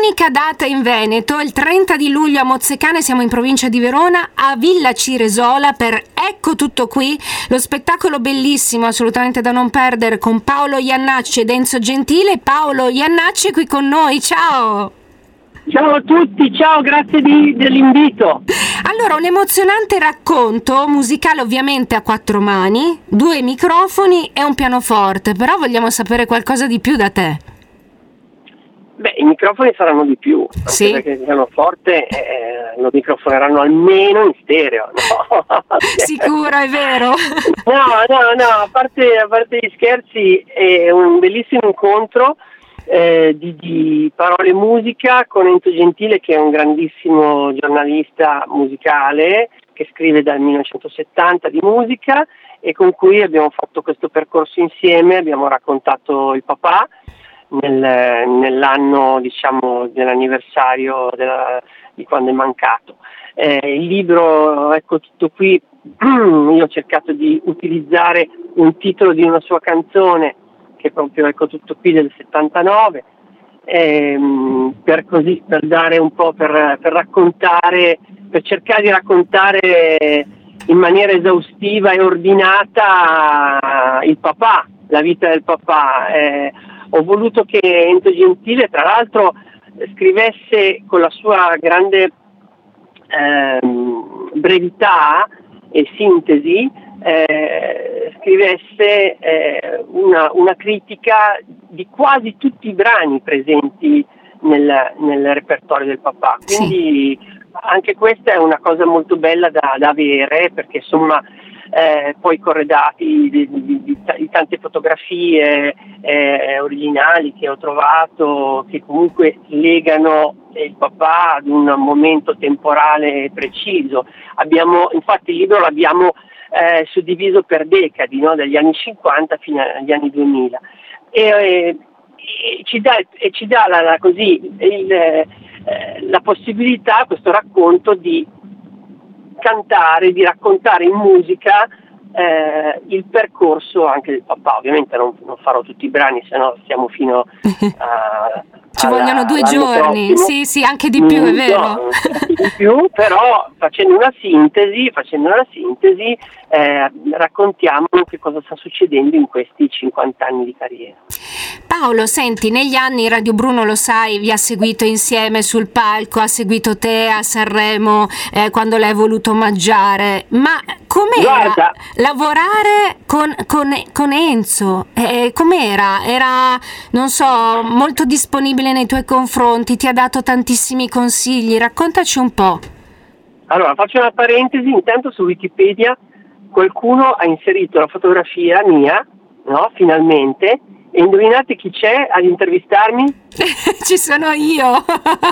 unica data in Veneto, il 30 di luglio a Mozzecane, siamo in provincia di Verona, a Villa Ciresola per Ecco tutto qui, lo spettacolo bellissimo, assolutamente da non perdere, con Paolo Iannacci ed Enzo Gentile. Paolo Iannacci è qui con noi, ciao! Ciao a tutti, ciao, grazie dell'invito. Allora, un emozionante racconto musicale, ovviamente a 4 mani, 2 microfoni e un pianoforte, però vogliamo sapere qualcosa di più da te. Beh, i microfoni saranno di più, sì, perché il pianoforte lo microfoneranno almeno in stereo, no? Sicuro, è vero? No, a parte gli scherzi, è un bellissimo incontro di parole e musica con Enzo Gentile, che è un grandissimo giornalista musicale che scrive dal 1970 di musica e con cui abbiamo fatto questo percorso insieme. Abbiamo raccontato il papà nell'anno, diciamo, dell'anniversario di quando è mancato. Il libro, ecco tutto qui, io ho cercato di utilizzare un titolo di una sua canzone che è proprio Ecco tutto qui del 79, per dare un po', per raccontare, per cercare di raccontare in maniera esaustiva e ordinata il papà, la vita del papà. Ho voluto che Enzo Gentile, tra l'altro, scrivesse con la sua grande brevità e sintesi, scrivesse una critica di quasi tutti i brani presenti nel repertorio del papà. Quindi anche questa è una cosa molto bella da avere, perché insomma poi corredati di tante fotografie originali che ho trovato, che comunque legano il papà ad un momento temporale preciso. Infatti il libro l'abbiamo suddiviso per decadi, no? Dagli anni 50 fino agli anni 2000, e ci dà la possibilità, questo racconto, di cantare, di raccontare in musica il percorso anche del papà. Ovviamente non farò tutti i brani, se no stiamo fino a ci vogliono 2 giorni, prossimo. sì, anche di più, è vero. Di più, però facendo una sintesi, raccontiamo che cosa sta succedendo in questi 50 anni di carriera. Paolo, senti, negli anni Radio Bruno, lo sai, vi ha seguito insieme sul palco, ha seguito te a Sanremo quando l'hai voluto omaggiare, ma com'era lavorare con Enzo? Com'era? Era, non so, molto disponibile nei tuoi confronti, ti ha dato tantissimi consigli, raccontaci un po'. Allora, faccio una parentesi, intanto su Wikipedia qualcuno ha inserito la fotografia mia, no? Finalmente. E indovinate chi c'è ad intervistarmi? Ci sono io.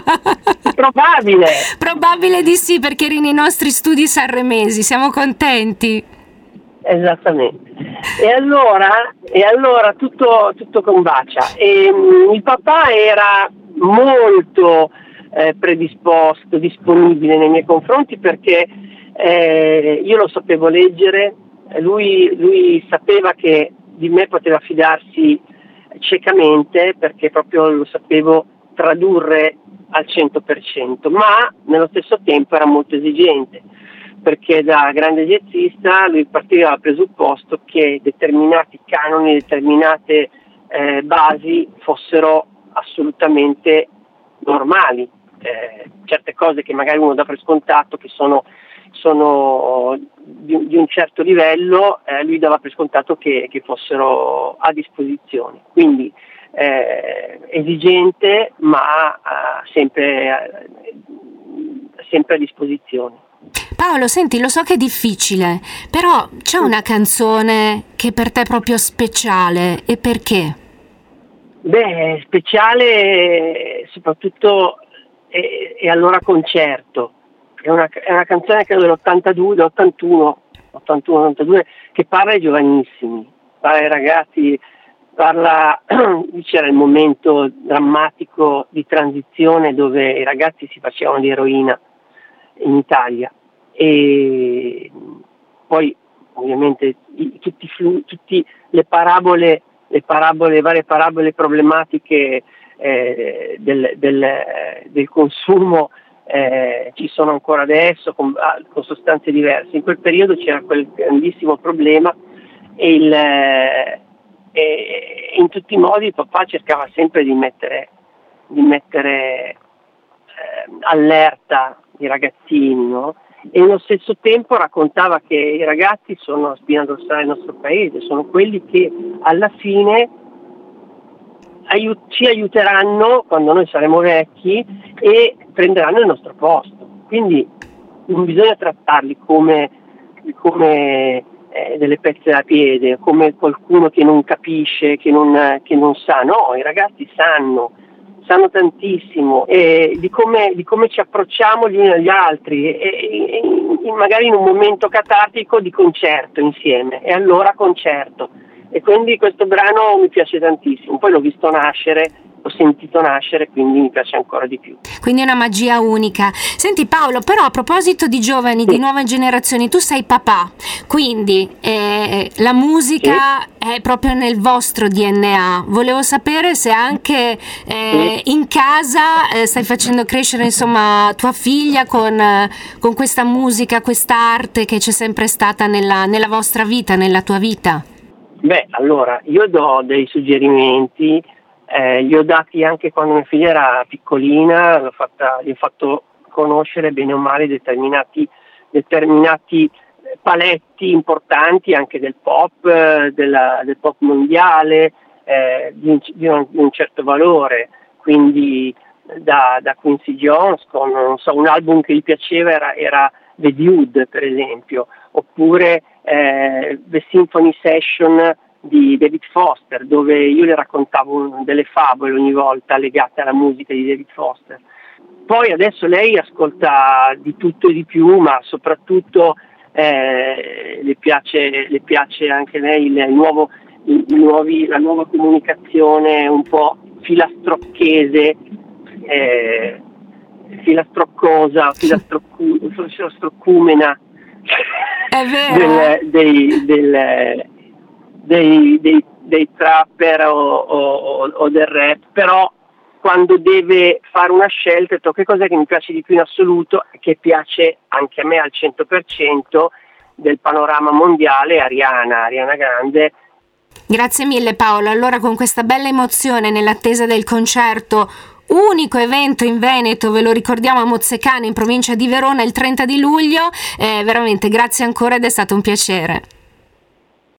Probabile di sì, perché eri nei nostri studi sanremesi, siamo contenti. Esattamente. E allora tutto combacia. E il papà era molto predisposto, disponibile nei miei confronti, perché io lo sapevo leggere, lui sapeva che di me poteva fidarsi ciecamente, perché proprio lo sapevo tradurre al 100%, ma nello stesso tempo era molto esigente, perché da grande jazzista lui partiva dal presupposto che determinati canoni, determinate basi fossero assolutamente normali, certe cose che magari uno dà per scontato, che sono di un certo livello, lui dava per scontato che fossero a disposizione. Quindi esigente, ma sempre a disposizione. Paolo, senti, lo so che è difficile, però c'è una canzone che per te è proprio speciale, e perché? Beh, speciale soprattutto è Allora concerto. È una canzone, credo, dell'81-82, che parla ai giovanissimi, parla ai ragazzi, c'era il momento drammatico di transizione dove i ragazzi si facevano di eroina in Italia, e poi ovviamente tutte le varie parabole problematiche del consumo ci sono ancora adesso con sostanze diverse. In quel periodo c'era quel grandissimo problema e in tutti i modi il papà cercava sempre di mettere allerta i ragazzini, no? E nello stesso tempo raccontava che i ragazzi sono spina dorsale del nostro paese, sono quelli che alla fine ci aiuteranno quando noi saremo vecchi e prenderanno il nostro posto. Quindi non bisogna trattarli come delle pezze da piede, come qualcuno che non capisce, che non sa. No, i ragazzi sanno tantissimo di come ci approcciamo gli uni agli altri e magari in un momento catartico di concerto insieme, e allora concerto. E quindi questo brano mi piace tantissimo, poi l'ho visto nascere, l'ho sentito nascere, quindi mi piace ancora di più. Quindi è una magia unica. Senti Paolo, però a proposito di giovani, di nuove generazioni, tu sei papà, quindi la musica è proprio nel vostro DNA. Volevo sapere se anche in casa stai facendo crescere insomma tua figlia con questa musica, questa arte che c'è sempre stata nella vostra vita, nella tua vita. Beh, allora, io do dei suggerimenti, li ho dati anche quando mia figlia era piccolina, gli ho fatto conoscere bene o male determinati paletti importanti anche del pop, del pop mondiale, di un certo valore, quindi da Quincy Jones con, non so, un album che gli piaceva era The Dude, per esempio, oppure The Symphony Session di David Foster, dove io le raccontavo delle favole ogni volta legate alla musica di David Foster. Poi adesso lei ascolta di tutto e di più, ma soprattutto le piace anche lei la nuova comunicazione un po' filastrocchese, filastroccosa, filastrocumena dei trapper o del rap, però quando deve fare una scelta, che cos'è che mi piace di più in assoluto e che piace anche a me al 100% del panorama mondiale, Ariana Grande. Grazie mille Paolo, allora con questa bella emozione nell'attesa del concerto, unico evento in Veneto, ve lo ricordiamo, a Mozzecane in provincia di Verona il 30 di luglio, veramente grazie ancora ed è stato un piacere.